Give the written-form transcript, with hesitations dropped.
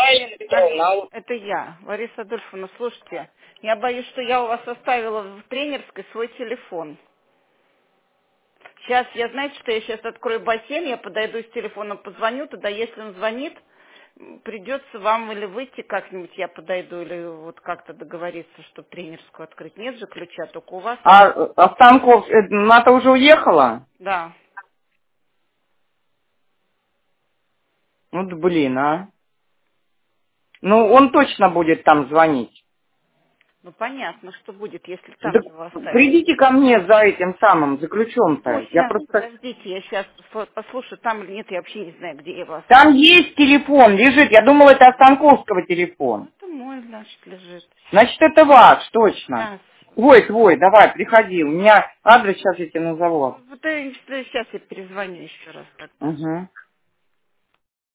Алло, это я, Лариса Адольфовна, слушайте, я боюсь, что я у вас оставила в тренерской свой телефон. Сейчас, знаете, что я сейчас открою бассейн, я подойду с телефоном, позвоню, тогда если он звонит, придется вам или выйти как-нибудь, я подойду, или вот как-то договориться, чтобы тренерскую открыть. Нет же ключа, только у вас. А Станков, Ната уже уехала? Да. Ну, да блин, а. Ну, он точно будет там звонить. Ну, понятно, что будет, если там Да его оставить. придите ко мне за этим самым, за ключом-то. Ой, Я сейчас, просто... подождите, я сейчас послушаю, там или нет, я вообще не знаю, где я его Там оставила. есть телефон, лежит. Я думала, это Станковского Ну, телефон. это мой, значит, лежит. Значит, это ваш, точно. Сейчас. Твой, давай, приходи. У меня адрес сейчас я тебе назову. Вот, сейчас я перезвоню еще раз тогда. Угу.